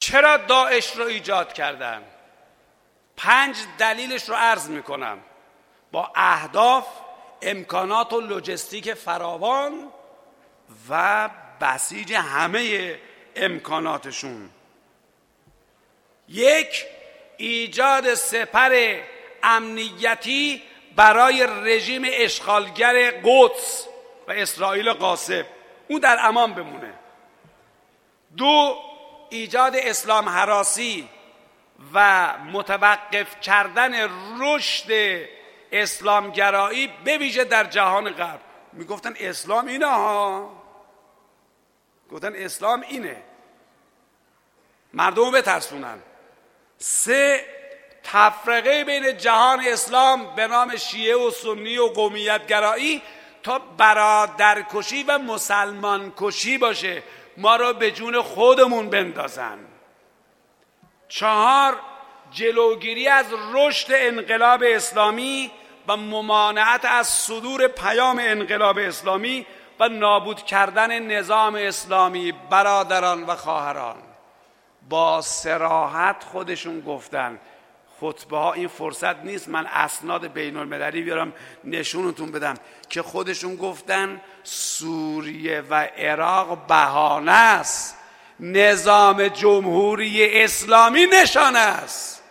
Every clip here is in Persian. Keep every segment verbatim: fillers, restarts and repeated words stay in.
چرا داعش رو ایجاد کردن؟ پنج دلیلش رو عرض میکنم با اهداف، امکانات و لوجستیک فراوان و بسیج همه امکاناتشون. یک، ایجاد سپر امنیتی برای رژیم اشغالگر قدس و اسرائیل غاصب، اون در امان بمونه. دو، ایجاد اسلام هراسی و متوقف کردن رشد اسلامگرایی به ویژه در جهان غرب. میگفتن اسلام اینه ها، گفتن اسلام اینه، مردم رو بترسونن. سه، تفرقه بین جهان اسلام به نام شیعه و سنی و قومیت گرایی تا برادرکشی و مسلمان کشی باشه، ما رو به جون خودمون بندازن. چهار، جلوگیری از رشد انقلاب اسلامی و ممانعت از صدور پیام انقلاب اسلامی و نابود کردن نظام اسلامی. برادران و خواهران، با صراحت خودشون گفتن، خطبه ها این فرصت نیست من اسناد بین المللی بیارم نشونتون بدم که خودشون گفتن سوریه و عراق بهانه است، نظام جمهوری اسلامی نشانه است.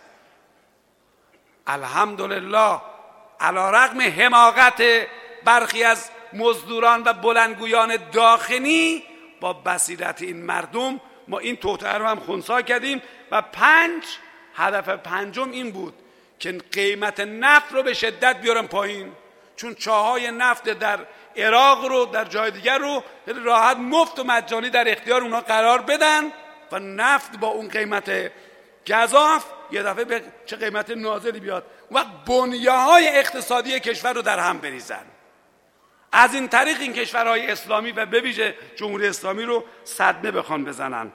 الحمدلله علیرغم حماقت برخی از مزدوران و بلندگویان داخلی، با بصیرت این مردم ما این توطئه رو هم خنثی کردیم. و پنج، هدف پنجم این بود که قیمت نفت رو به شدت بیارم پایین، چون چاهای نفت در عراق رو در جای دیگر رو راحت مفت و مجانی در اختیار اونا قرار بدن و نفت با اون قیمت گزاف یه دفعه به چه قیمت نازلی بیاد و بنیه‌های اقتصادی کشور رو در هم بریزن. از این طریق این کشورهای اسلامی و به ویژه جمهوری اسلامی رو صدمه بخوان بزنن.